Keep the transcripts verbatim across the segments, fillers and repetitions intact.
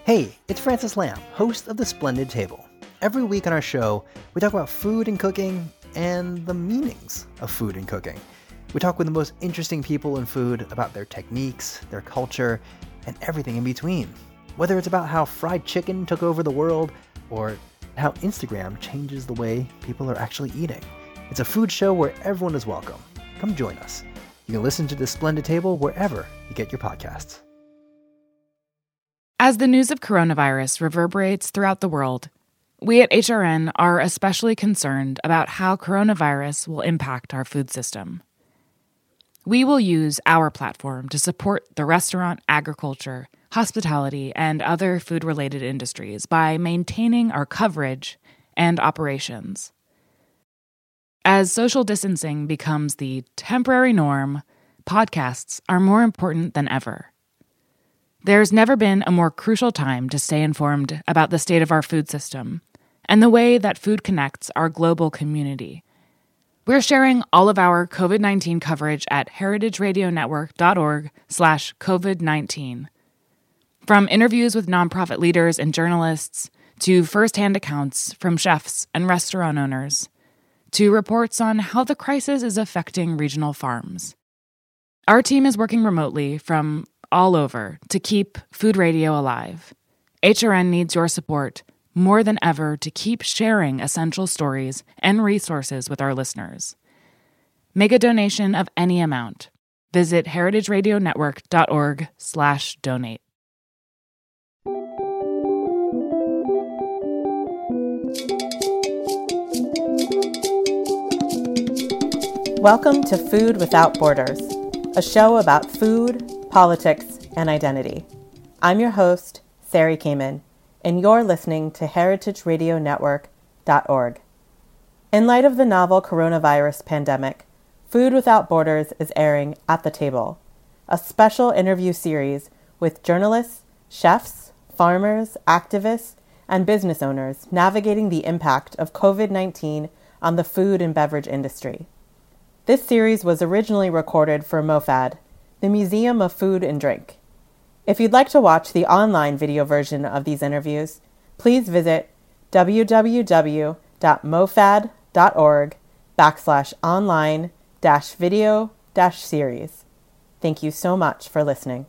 Hey, it's Francis Lamb, host of The Splendid Table. Every week on our show, we talk about food and cooking and the meanings of food and cooking. We talk with the most interesting people in food about their techniques, their culture, and everything in between. Whether it's about how fried chicken took over the world or how Instagram changes the way people are actually eating. It's a food show where everyone is welcome. Come join us. You can listen to The Splendid Table wherever you get your podcasts. As the news of coronavirus reverberates throughout the world, we at H R N are especially concerned about how coronavirus will impact our food system. We will use our platform to support the restaurant, agriculture, hospitality, and other food-related industries by maintaining our coverage and operations. As social distancing becomes the temporary norm, podcasts are more important than ever. There's never been a more crucial time to stay informed about the state of our food system and the way that food connects our global community. We're sharing all of our COVID nineteen coverage at heritageradionetwork.org slash COVID-19. From interviews with nonprofit leaders and journalists, to firsthand accounts from chefs and restaurant owners, to reports on how the crisis is affecting regional farms. Our team is working remotely from all over to keep food radio alive. H R N needs your support more than ever to keep sharing essential stories and resources with our listeners. Make a donation of any amount. Visit heritageradionetwork.org slash donate. Welcome to Food Without Borders, a show about food, politics, and identity. I'm your host, Sari Kamen, and you're listening to heritage radio network dot org. In light of the novel coronavirus pandemic, Food Without Borders is airing At the Table, a special interview series with journalists, chefs, farmers, activists, and business owners navigating the impact of COVID nineteen on the food and beverage industry. This series was originally recorded for MoFad, the Museum of Food and Drink. If you'd like to watch the online video version of these interviews, please visit www.mofad.org backslash online dash video dash series. Thank you so much for listening.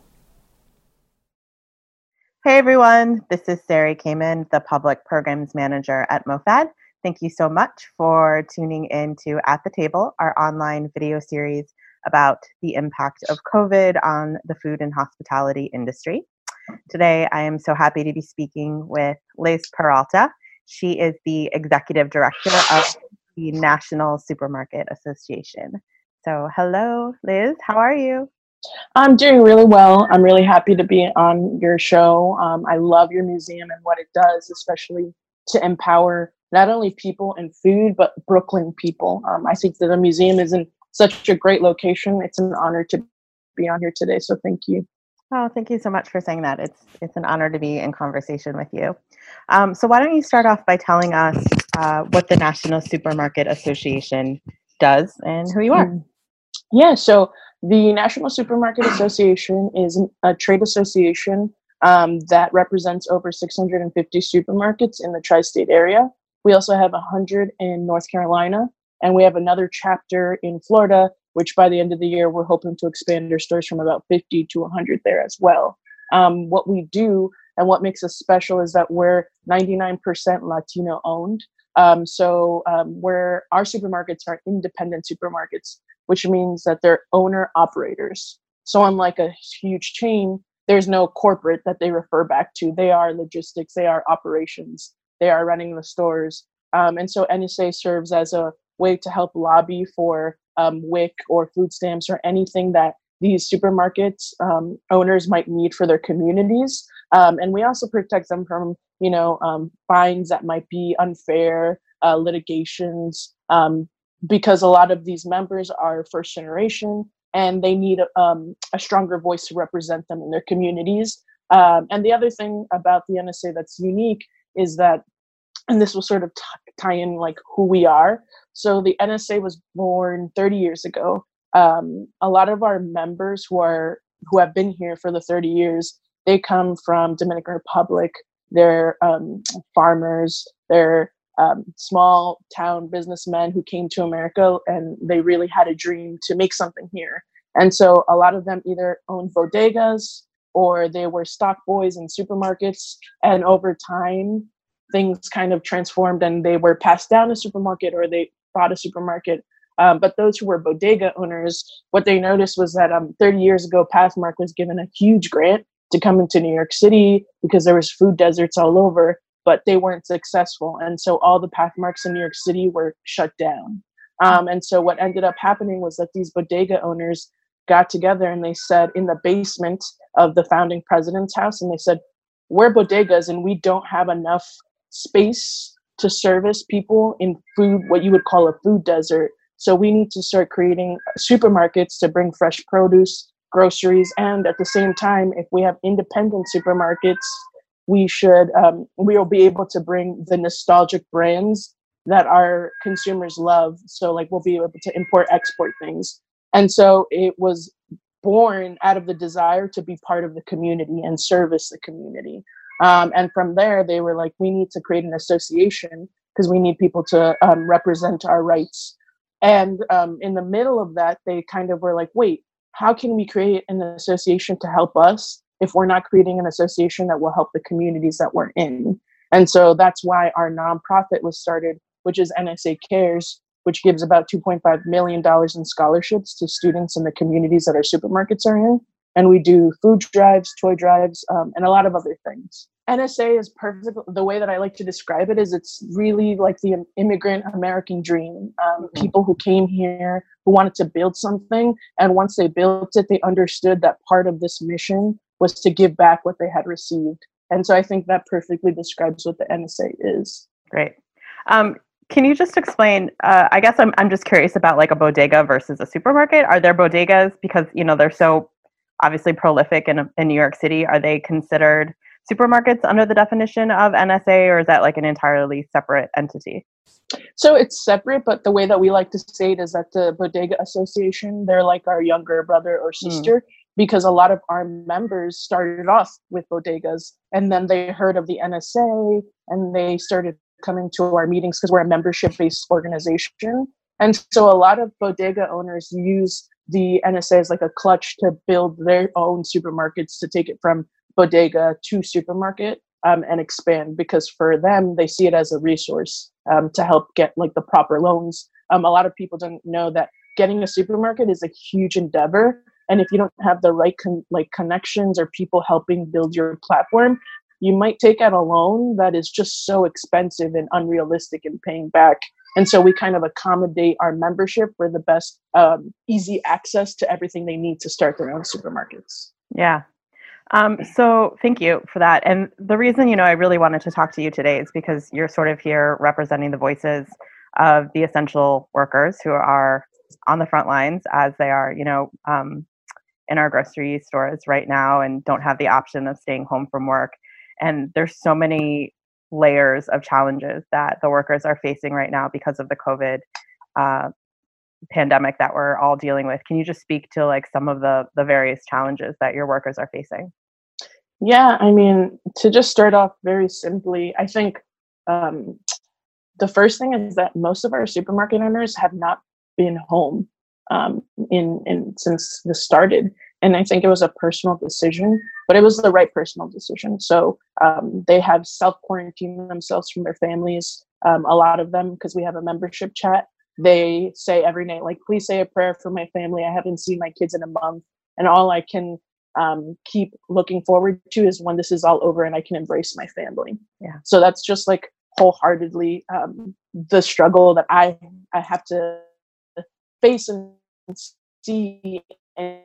Hey everyone, this is Sari Kamen, the Public Programs Manager at MoFad. Thank you so much for tuning in to At the Table, our online video series about the impact of COVID on the food and hospitality industry. Today, I am so happy to be speaking with Liz Peralta. She is the Executive Director of the National Supermarket Association. So hello, Liz. How are you? I'm doing really well. I'm really happy to be on your show. Um, I love your museum and what it does, especially to empower not only people and food, but Brooklyn people. Um, I think that the museum is in such a great location. It's an honor to be on here today. So thank you. Oh, thank you so much for saying that. It's it's an honor to be in conversation with you. Um, so why don't you start off by telling us uh, what the National Supermarket Association does and who you are? Mm. Yeah, so the National Supermarket Association is a trade association um, that represents over six hundred fifty supermarkets in the tri-state area. We also have one hundred in North Carolina, and we have another chapter in Florida, which by the end of the year, we're hoping to expand our stores from about fifty to one hundred there as well. Um, what we do and what makes us special is that we're ninety-nine percent Latino owned. Um, so um, we're, our supermarkets are independent supermarkets, which means that they're owner operators. So unlike a huge chain, there's no corporate that they refer back to. They are logistics, they are operations, they are running the stores. Um, and so N S A serves as a way to help lobby for um, W I C or food stamps or anything that these supermarkets um, owners might need for their communities. Um, and we also protect them from, you know, um, fines that might be unfair, uh, litigations, um, because a lot of these members are first generation and they need um, a stronger voice to represent them in their communities. Um, and the other thing about the N S A that's unique is that, and this will sort of t- tie in like who we are. So the N S A was born thirty years ago. Um, a lot of our members who are who have been here for the thirty years They come from Dominican Republic. They're um, farmers. They're um, small town businessmen who came to America, and they really had a dream to make something here. And so a lot of them either owned bodegas or they were stock boys in supermarkets. And over time, things kind of transformed and they were passed down a supermarket or they bought a supermarket. Um, but those who were bodega owners, what they noticed was that um, thirty years ago, Pathmark was given a huge grant to come into New York City because there was food deserts all over, but they weren't successful. And so all the Pathmarks in New York City were shut down. Um, and so what ended up happening was that these bodega owners got together and they said in the basement of the founding president's house, and they said, we're bodegas and we don't have enough space to service people in food, what you would call a food desert. So we need to start creating supermarkets to bring fresh produce, groceries, and at the same time, if we have independent supermarkets, we should um, we will be able to bring the nostalgic brands that our consumers love. So like we'll be able to import, export things. And so it was born out of the desire to be part of the community and service the community. Um, and from there, they were like, we need to create an association because we need people to um, represent our rights. And um, in the middle of that, they kind of were like, wait, how can we create an association to help us if we're not creating an association that will help the communities that we're in? And so that's why our nonprofit was started, which is N S A Cares, which gives about two point five million dollars in scholarships to students in the communities that our supermarkets are in. And we do food drives, toy drives, um, and a lot of other things. N S A is perfect. The way that I like to describe it is it's really like the immigrant American dream. Um, mm-hmm. People who came here, who wanted to build something. And once they built it, they understood that part of this mission was to give back what they had received. And so I think that perfectly describes what the N S A is. Great. Um, can you just explain, uh, I guess I'm I'm just curious about like a bodega versus a supermarket. Are there bodegas, because, you know, they're so obviously prolific in, in New York City, are they considered supermarkets under the definition of N S A, or is that like an entirely separate entity? So it's separate, but the way that we like to say it is that the Bodega Association, they're like our younger brother or sister, mm. because a lot of our members started off with bodegas and then they heard of the N S A and they started coming to our meetings because we're a membership-based organization. And so a lot of bodega owners use the N S A as like a clutch to build their own supermarkets, to take it from bodega to supermarket um, and expand, because for them, they see it as a resource um, to help get like the proper loans. Um, a lot of people don't know that getting a supermarket is a huge endeavor. And if you don't have the right con- like connections or people helping build your platform, you might take out a loan that is just so expensive and unrealistic in paying back. And so we kind of accommodate our membership for the best um, easy access to everything they need to start their own supermarkets. Yeah. Um, so thank you for that. And the reason, you know, I really wanted to talk to you today is because you're sort of here representing the voices of the essential workers who are on the front lines, as they are, you know, um, in our grocery stores right now and don't have the option of staying home from work. And there's so many layers of challenges that the workers are facing right now because of the COVID uh, pandemic that we're all dealing with. Can you just speak to like some of the the various challenges that your workers are facing? Yeah, I mean, to just start off very simply, I think um, the first thing is that most of our supermarket owners have not been home um, in in since this started. And I think it was a personal decision, but it was the right personal decision. So um, they have self-quarantined themselves from their families. Um, a lot of them, because we have a membership chat, they say every night, like, please say a prayer for my family. I haven't seen my kids in a month. And all I can um, keep looking forward to is when this is all over and I can embrace my family. Yeah. So that's just like wholeheartedly um, the struggle that I, I have to face and see and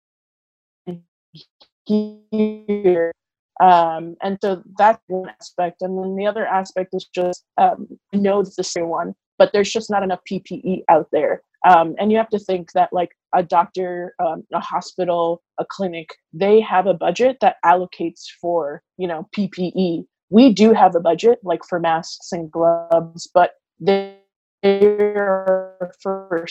here. Um, and so that's one aspect. And then the other aspect is just, um, I know it's the same one, but there's just not enough P P E out there. Um, and you have to think that like a doctor, um, a hospital, a clinic, they have a budget that allocates for, you know, P P E. We do have a budget like for masks and gloves, but they're for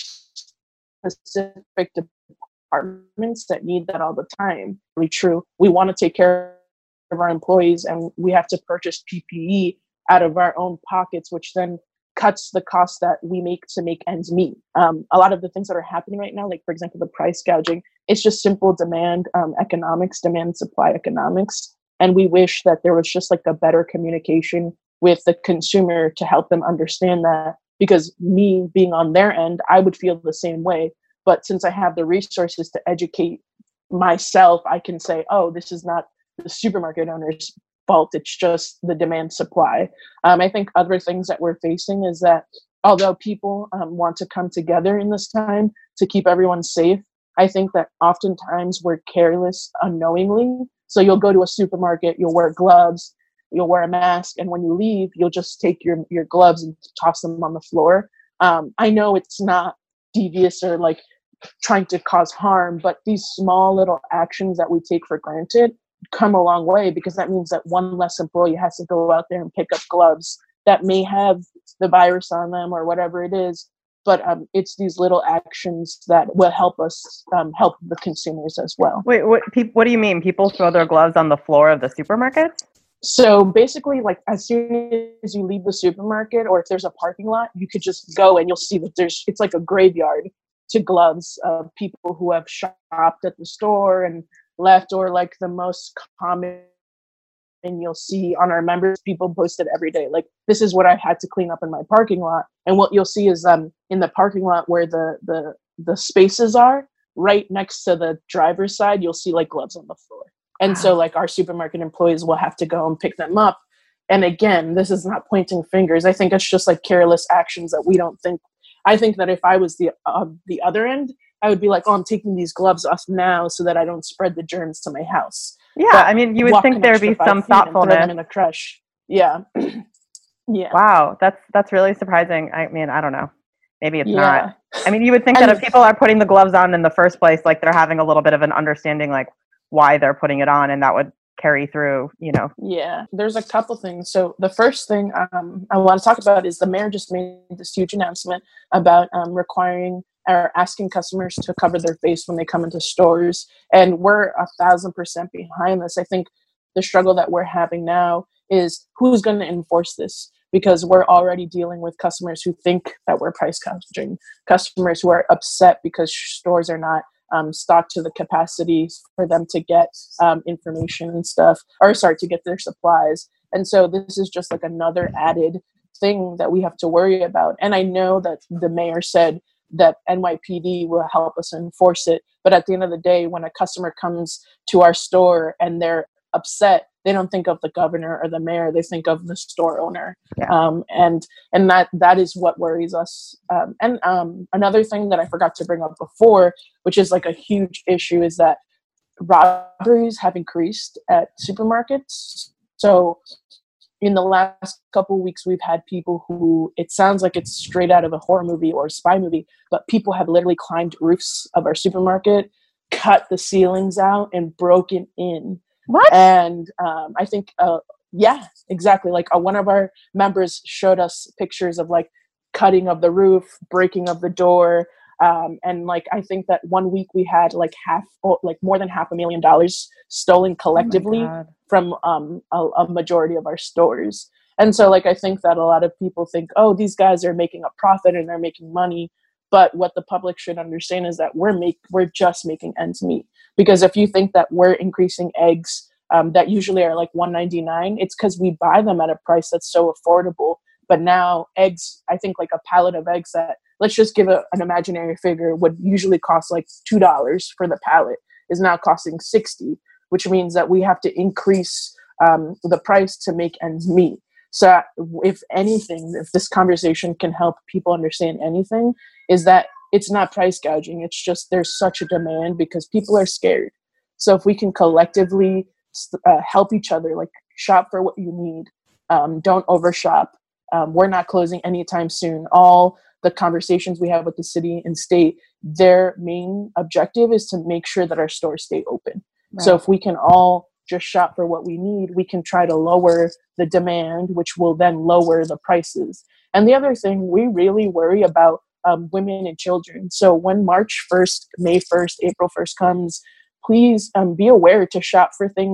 specific departments that need that all the time. Really true. We want to take care of our employees, and we have to purchase P P E out of our own pockets, which then cuts the cost that we make to make ends meet. Um, a lot of the things that are happening right now, like for example, the price gouging, it's just simple demand um, economics, demand supply economics. And we wish that there was just like a better communication with the consumer to help them understand that, because me being on their end, I would feel the same way. But since I have the resources to educate myself, I can say, oh, this is not the supermarket owner's fault. It's just the demand supply. Um, I think other things that we're facing is that although people um, want to come together in this time to keep everyone safe, I think that oftentimes we're careless unknowingly. So you'll go to a supermarket, you'll wear gloves, you'll wear a mask, and when you leave, you'll just take your, your gloves and toss them on the floor. Um, I know it's not devious or like trying to cause harm, but these small little actions that we take for granted come a long way, because that means that one less employee has to go out there and pick up gloves that may have the virus on them or whatever it is. But um, it's these little actions that will help us um, help the consumers as well. Wait, what, pe- what do you mean? People throw their gloves on the floor of the supermarket? So basically, like as soon as you leave the supermarket, or if there's a parking lot, you could just go and you'll see that there's, it's like a graveyard to gloves of people who have shopped at the store and left, or like the most common and you'll see on our members, people post it every day. Like, this is what I had to clean up in my parking lot. And what you'll see is um in the parking lot where the the the spaces are, right next to the driver's side, you'll see like gloves on the floor. And so like our supermarket employees will have to go and pick them up. And again, this is not pointing fingers. I think it's just like careless actions that we don't think. I think that if I was the uh, the other end, I would be like, oh, I'm taking these gloves off now so that I don't spread the germs to my house. Yeah, But I mean, you would think there'd be some thoughtfulness. Throw them in a crush. Yeah. Yeah. Wow, that's that's really surprising. I mean, I don't know. Maybe it's Yeah. not. I mean, you would think that if people are putting the gloves on in the first place, like they're having a little bit of an understanding, like why they're putting it on, and that would carry through, you know. Yeah, there's a couple things. So the first thing um, I want to talk about is the mayor just made this huge announcement about um, requiring or asking customers to cover their face when they come into stores. And we're a thousand percent behind this. I think the struggle that we're having now is who's going to enforce this, because we're already dealing with customers who think that we're price gouging, customers who are upset because stores are not um, stocked to the capacity for them to get um, information and stuff, or sorry, to get their supplies. And so this is just like another added thing that we have to worry about. And I know that the mayor said that N Y P D will help us enforce it. But at the end of the day, when a customer comes to our store and they're upset, they don't think of the governor or the mayor, they think of the store owner. Yeah. Um, and and that that is what worries us. Um, and um, another thing that I forgot to bring up before, which is like a huge issue, is that robberies have increased at supermarkets. So in the last couple of weeks, we've had people who, it sounds like it's straight out of a horror movie or a spy movie, but people have literally climbed roofs of our supermarket, cut the ceilings out, and broken in. What? And um, I think, uh, yeah, exactly. Like uh, one of our members showed us pictures of like cutting of the roof, breaking of the door. Um, and like, I think that one week we had like half, or like more than half a million dollars stolen collectively Oh from um, a, a majority of our stores. And so like, I think that a lot of people think, oh, these guys are making a profit and they're making money. But what the public should understand is that we're make we're just making ends meet. Because if you think that we're increasing eggs um, that usually are like one ninety-nine, it's because we buy them at a price that's so affordable. But now eggs, I think like a pallet of eggs that, let's just give a, an imaginary figure, would usually cost like two dollars for the pallet, is now costing sixty dollars, which means that we have to increase um, the price to make ends meet. So if anything, if this conversation can help people understand anything, is that it's not price gouging. It's just there's such a demand because people are scared. So if we can collectively uh, help each other, like shop for what you need, um, don't overshop. Um, we're not closing anytime soon. All the conversations we have with the city and state, their main objective is to make sure that our stores stay open. Right. So if we can all just shop for what we need, we can try to lower the demand, which will then lower the prices. And the other thing, we really worry about um, women and children. So when March first, May first, April first comes, please um, be aware to shop for things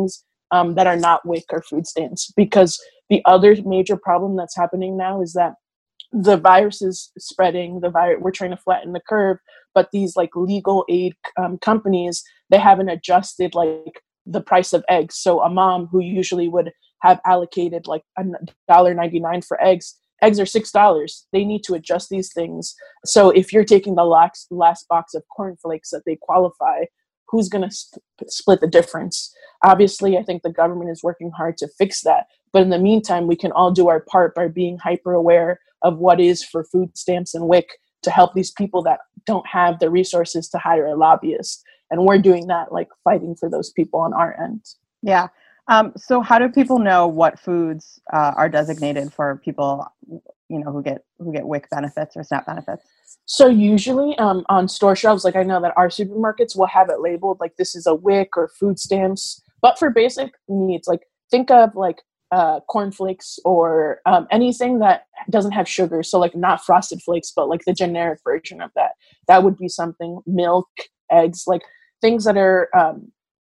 um, that are not WIC or food stamps. Because the other major problem that's happening now is that the virus is spreading. The virus, we're trying to flatten the curve, but these like legal aid um, companies, they haven't adjusted like the price of eggs. So a mom who usually would have allocated like a dollar ninety-nine for eggs, eggs are six dollars. They need to adjust these things. So if you're taking the last last box of cornflakes that they qualify, who's going to sp- split the difference? Obviously, I think the government is working hard to fix that. But in the meantime, we can all do our part by being hyper aware of what is for food stamps and WIC to help these people that don't have the resources to hire a lobbyist. And we're doing that, like fighting for those people on our end. Yeah. Um, so how do people know what foods uh, are designated for people, you know, who get who get WIC benefits or SNAP benefits? So usually um, on store shelves, like I know that our supermarkets will have it labeled like this is a WIC or food stamps. But for basic needs, like think of like uh, cornflakes or um, anything that doesn't have sugar. So like not Frosted Flakes, but like the generic version of that. That would be something. Milk, eggs, like things that are um,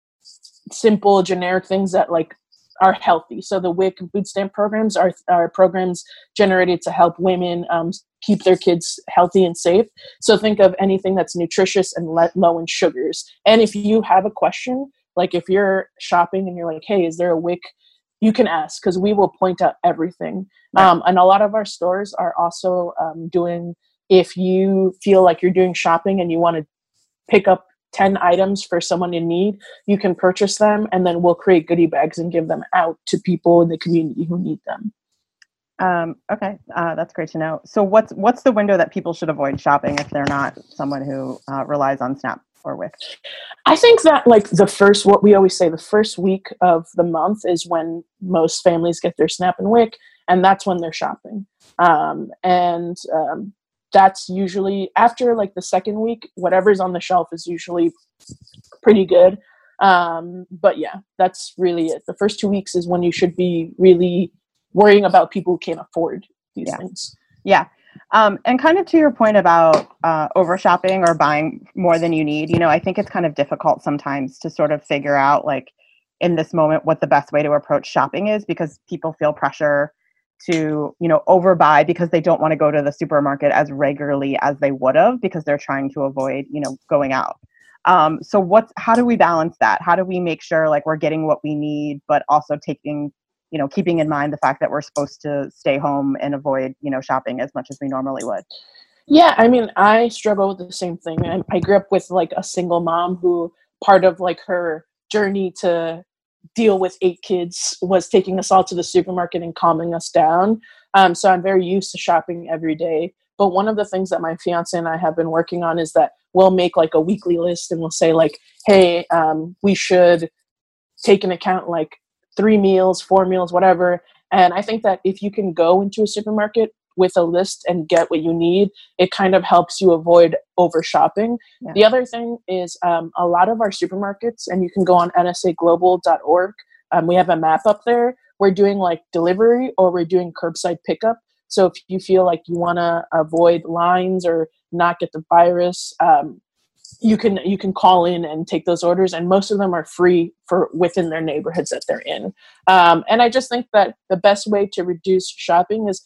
simple, generic things that like are healthy. So the WIC and food stamp programs are, are programs generated to help women um, keep their kids healthy and safe. So think of anything that's nutritious and let, low in sugars. And if you have a question, like if you're shopping and you're like, hey, is there a WIC? You can ask because we will point out everything. Right. Um, and a lot of our stores are also um, doing, if you feel like you're doing shopping and you want to pick up ten items for someone in need, you can purchase them and then we'll create goodie bags and give them out to people in the community who need them. Um, okay, uh, that's great to know. So what's what's the window that people should avoid shopping if they're not someone who uh, relies on SNAP or WIC? I think that like the first, what we always say, the first week of the month is when most families get their SNAP and WIC, and that's when they're shopping. Um, and um, that's usually after like the second week, whatever's on the shelf is usually pretty good. Um, but yeah, that's really it. The first two weeks is when you should be really worrying about people who can't afford these yeah. things. Yeah. Um, and kind of to your point about uh, over shopping or buying more than you need, you know, I think it's kind of difficult sometimes to sort of figure out like in this moment what the best way to approach shopping is, because people feel pressure to, you know, overbuy because they don't want to go to the supermarket as regularly as they would have because they're trying to avoid, you know, going out. Um, so what's, how do we balance that? How do we make sure like we're getting what we need, but also taking, you know, keeping in mind the fact that we're supposed to stay home and avoid, you know, shopping as much as we normally would? Yeah, I mean, I struggle with the same thing. I, I grew up with like a single mom who part of like her journey to deal with eight kids was taking us all to the supermarket and calming us down. Um, so I'm very used to shopping every day. But one of the things that my fiance and I have been working on is that we'll make like a weekly list and we'll say like, hey, um, we should take into account like three meals, four meals, whatever. And I think that if you can go into a supermarket with a list and get what you need, it kind of helps you avoid over shopping. Yeah. The other thing is um, a lot of our supermarkets, and you can go on N S A global dot org. Um, we have a map up there. We're doing like delivery or we're doing curbside pickup. So if you feel like you want to avoid lines or not get the virus, um, you can you can call in and take those orders, and most of them are free for within their neighborhoods that they're in. Um, and I just think that the best way to reduce shopping is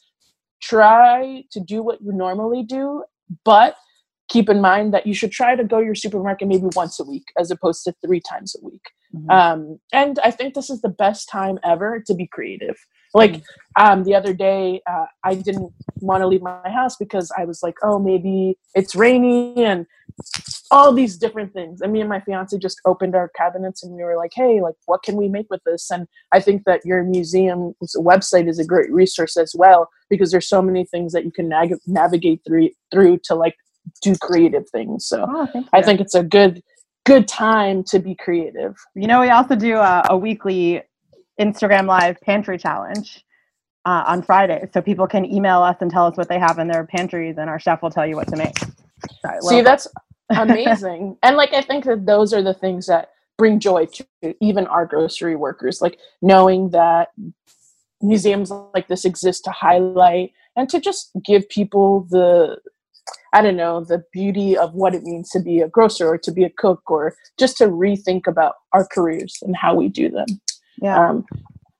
try to do what you normally do, but keep in mind that you should try to go to your supermarket maybe once a week as opposed to three times a week. Mm-hmm. Um, and I think this is the best time ever to be creative. Like mm-hmm. um, the other day, uh, I didn't want to leave my house because I was like, oh, maybe it's rainy and all these different things. And me and my fiance just opened our cabinets and we were like, hey, like, what can we make with this? And I think that your museum's website is a great resource as well, because there's so many things that you can nag- navigate through through to like do creative things. So oh, I think it's a good, good time to be creative. You know, we also do a, a weekly Instagram Live pantry challenge uh, on Friday. So people can email us and tell us what they have in their pantries and our chef will tell you what to make. Sorry, See, that's amazing. And like, I think that those are the things that bring joy to even our grocery workers, like knowing that museums like this exist to highlight and to just give people the, I don't know, the beauty of what it means to be a grocer or to be a cook, or just to rethink about our careers and how we do them. Yeah. Um,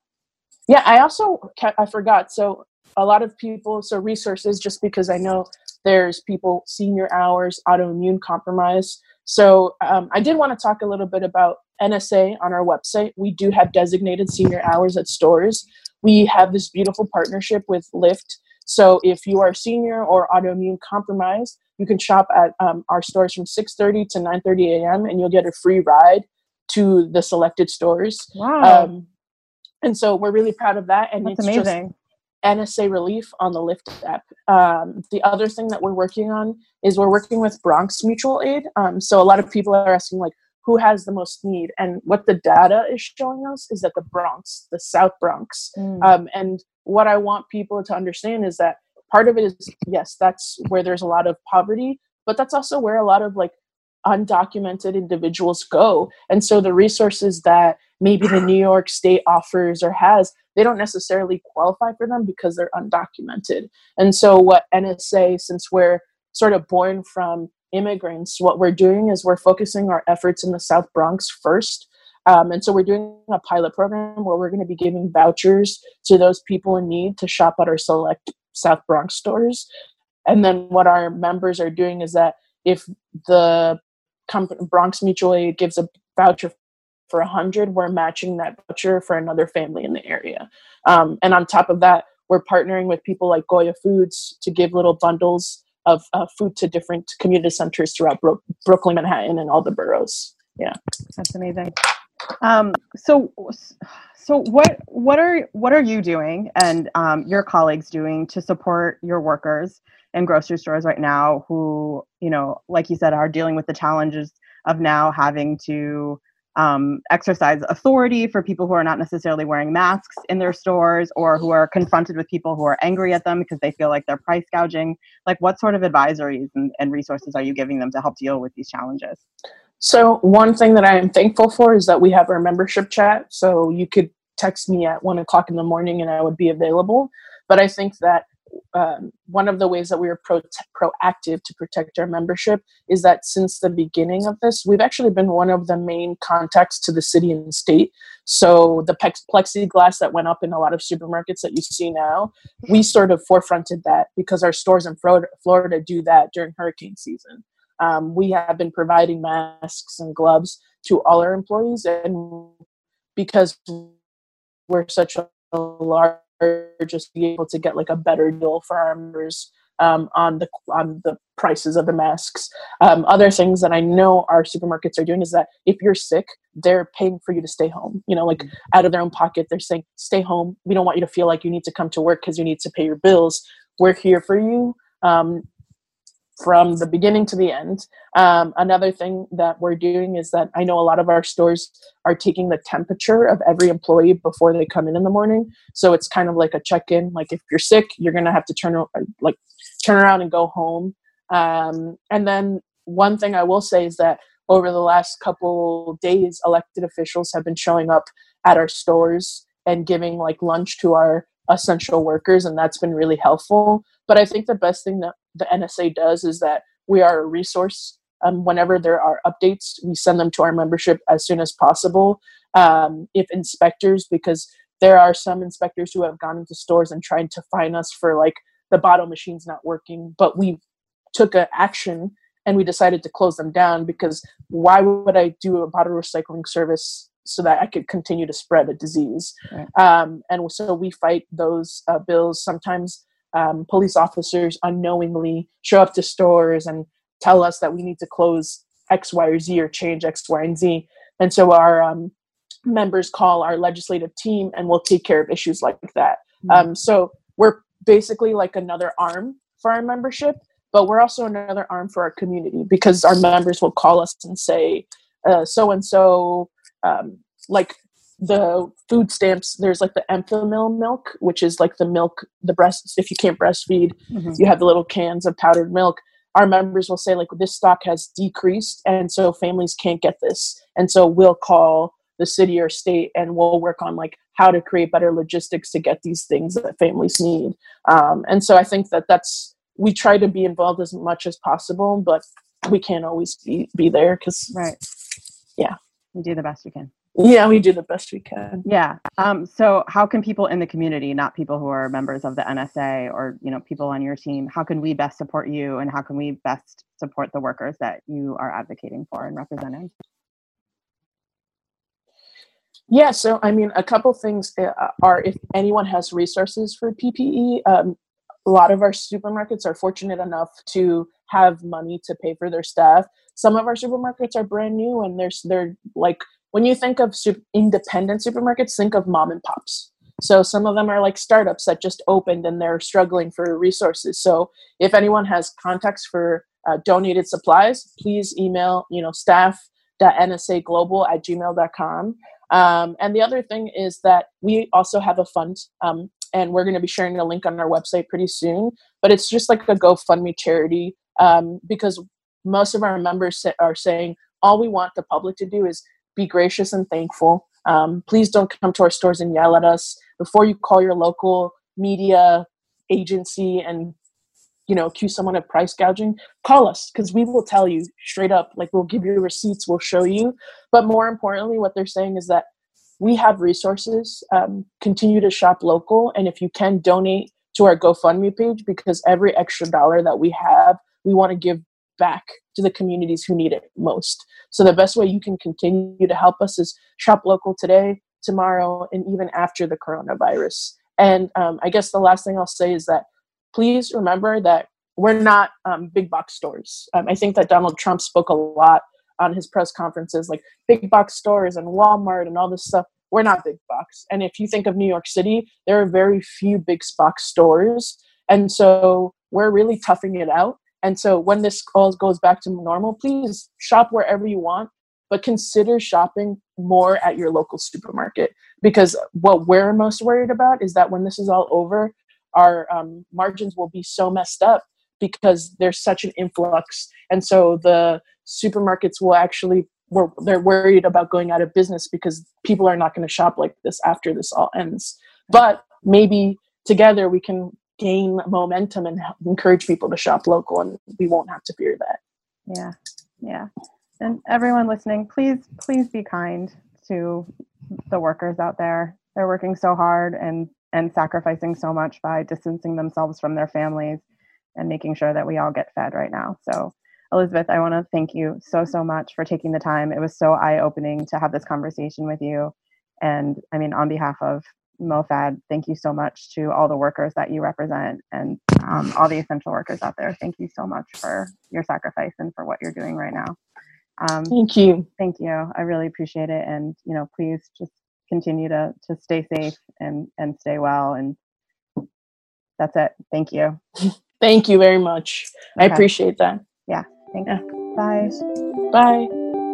yeah, I also, I forgot. So a lot of people, so resources, just because I know there's people, senior hours, autoimmune compromise. So um, I did want to talk a little bit about N S A on our website. We do have designated senior hours at stores. We have this beautiful partnership with Lyft. So if you are senior or autoimmune compromised, you can shop at um, our stores from six thirty to nine thirty a.m. and you'll get a free ride to the selected stores. Wow. Um, and so we're really proud of that. And That's it's amazing. just N S A Relief on the Lyft app. Um, the other thing that we're working on is we're working with Bronx Mutual Aid. Um, so a lot of people are asking, like, who has the most need? And what the data is showing us is that the Bronx, the South Bronx. Mm. Um, and what I want people to understand is that part of it is, yes, that's where there's a lot of poverty, but that's also where a lot of like undocumented individuals go. And so the resources that maybe the New York State offers or has, they don't necessarily qualify for them because they're undocumented. And so what N S A, since we're sort of born from immigrants, what we're doing is we're focusing our efforts in the South Bronx first. Um, and so we're doing a pilot program where we're going to be giving vouchers to those people in need to shop at our select South Bronx stores. And then what our members are doing is that if the company, Bronx Mutual Aid, gives a voucher for one hundred, we're matching that voucher for another family in the area. Um, and on top of that, we're partnering with people like Goya Foods to give little bundles of uh, food to different community centers throughout Bro- Brooklyn, Manhattan, and all the boroughs. Yeah, that's amazing. Um, so, so what what are what are you doing and um, your colleagues doing to support your workers in grocery stores right now, who, you know, like you said, are dealing with the challenges of now having to um, exercise authority for people who are not necessarily wearing masks in their stores, or who are confronted with people who are angry at them because they feel like they're price gouging? Like, what sort of advisories and, and resources are you giving them to help deal with these challenges? So one thing that I am thankful for is that we have our membership chat. So you could text me at one o'clock in the morning and I would be available. But I think that um, one of the ways that we are pro- proactive to protect our membership is that since the beginning of this, we've actually been one of the main contacts to the city and state. So the pex- plexiglass that went up in a lot of supermarkets that you see now, we sort of forefronted that because our stores in Florida, Florida do that during hurricane season. Um, we have been providing masks and gloves to all our employees, and because we're such a large, just be able to get like a better deal for our members um, on the on the prices of the masks. Um, other things that I know our supermarkets are doing is that if you're sick, they're paying for you to stay home. You know, like out of their own pocket, they're saying, "Stay home. We don't want you to feel like you need to come to work because you need to pay your bills. We're here for you." Um, from the beginning to the end. Um, another thing that we're doing is that I know a lot of our stores are taking the temperature of every employee before they come in in the morning. So it's kind of like a check-in. Like if you're sick, you're going to have to turn like turn around and go home. Um, and then one thing I will say is that over the last couple days, elected officials have been showing up at our stores and giving like lunch to our essential workers, and that's been really helpful. But I think the best thing that the N S A does is that we are a resource. Um, whenever there are updates, we send them to our membership as soon as possible. Um, if inspectors, because there are some inspectors who have gone into stores and tried to fine us for like the bottle machines not working, but we took an action and we decided to close them down, because why would I do a bottle recycling service so that I could continue to spread a disease? Right. Um, and so we fight those uh, bills. Sometimes um, police officers unknowingly show up to stores and tell us that we need to close X, Y, or Z or change X, Y, and Z. And so our um, members call our legislative team and we'll take care of issues like that. Mm-hmm. Um, so we're basically like another arm for our membership, but we're also another arm for our community, because our members will call us and say, uh, so-and-so, um, like the food stamps, there's like the Enfamil milk, which is like the milk, the breasts, if you can't breastfeed, mm-hmm. you have the little cans of powdered milk. Our members will say like, this stock has decreased and so families can't get this. And so we'll call the city or state and we'll work on like how to create better logistics to get these things that families need. Um, and so I think that that's, we try to be involved as much as possible, but we can't always be, be there because, right. yeah. You do the best you can. Yeah, we do the best we can. Yeah. Um, so how can people in the community, not people who are members of the N S A or, you know, people on your team, how can we best support you, and how can we best support the workers that you are advocating for and representing? Yeah, so I mean, a couple things are, if anyone has resources for P P E, um, a lot of our supermarkets are fortunate enough to have money to pay for their staff. Some of our supermarkets are brand new, and they're, they're like, when you think of super independent supermarkets, think of mom and pops. So some of them are like startups that just opened and they're struggling for resources. So if anyone has contacts for uh, donated supplies, please email, you know, staff.nsaglobal at gmail dot com. Um, and the other thing is that we also have a fund, um, and we're going to be sharing a link on our website pretty soon. But it's just like a GoFundMe charity, um, because most of our members are saying all we want the public to do is be gracious and thankful. Um, please don't come to our stores and yell at us. Before you call your local media agency and, you know, accuse someone of price gouging, call us, because we will tell you straight up. Like, we'll give you receipts, we'll show you. But more importantly, what they're saying is that we have resources. Um, continue to shop local, and if you can, donate to our GoFundMe page, because every extra dollar that we have, we want to give back to the communities who need it most. So the best way you can continue to help us is shop local today, tomorrow, and even after the coronavirus. And um, I guess the last thing I'll say is that please remember that we're not um, big box stores. Um, I think that Donald Trump spoke a lot on his press conferences, like big box stores and Walmart and all this stuff. We're not big box. And if you think of New York City, there are very few big box stores. And so we're really toughing it out. And so when this all goes back to normal, please shop wherever you want, but consider shopping more at your local supermarket. Because what we're most worried about is that when this is all over, our um, margins will be so messed up because there's such an influx. And so the supermarkets will actually, they're worried about going out of business because people are not going to shop like this after this all ends. But maybe together we can gain momentum and encourage people to shop local, and we won't have to fear that. Yeah. Yeah. And everyone listening, please, please be kind to the workers out there. They're working so hard and, and sacrificing so much by distancing themselves from their families and making sure that we all get fed right now. So Elizabeth, I want to thank you so, so much for taking the time. It was so eye-opening to have this conversation with you. And I mean, on behalf of MoFad, thank you so much to all the workers that you represent, and um, all the essential workers out there. Thank you so much for your sacrifice and for what you're doing right now. Um, thank you. Thank you. I really appreciate it. And, you know, please just continue to, to stay safe and, and stay well. And that's it. Thank you. Thank you very much. Okay. I appreciate that. Yeah. Thank you. Bye. Bye.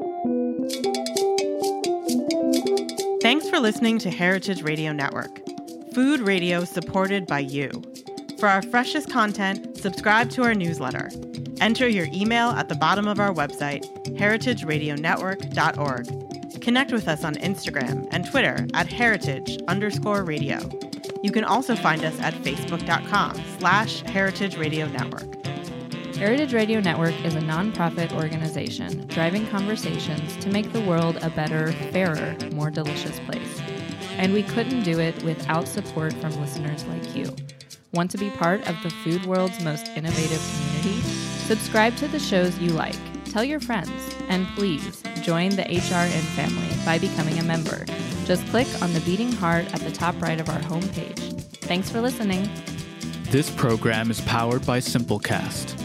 Thanks for listening to Heritage Radio Network, food radio supported by you. For our freshest content, subscribe to our newsletter. Enter your email at the bottom of our website, heritage radio network dot org. Connect with us on Instagram and Twitter at heritage underscore radio. You can also find us at facebook.com slash heritage radio network. Heritage Radio Network is a nonprofit organization driving conversations to make the world a better, fairer, more delicious place. And we couldn't do it without support from listeners like you. Want to be part of the food world's most innovative community? Subscribe to the shows you like, tell your friends, and please join the H R N family by becoming a member. Just click on the beating heart at the top right of our homepage. Thanks for listening. This program is powered by Simplecast.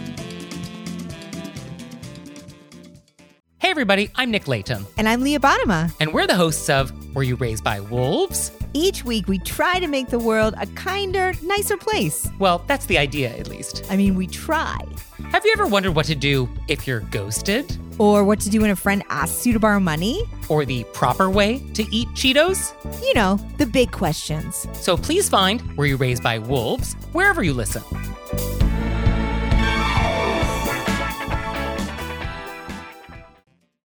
Hey everybody, I'm Nick Latham. And I'm Leah Bottima. And we're the hosts of Were You Raised by Wolves? Each week we try to make the world a kinder, nicer place. Well, that's the idea, at least. I mean, we try. Have you ever wondered what to do if you're ghosted? Or what to do when a friend asks you to borrow money? Or the proper way to eat Cheetos? You know, the big questions. So please find Were You Raised by Wolves wherever you listen.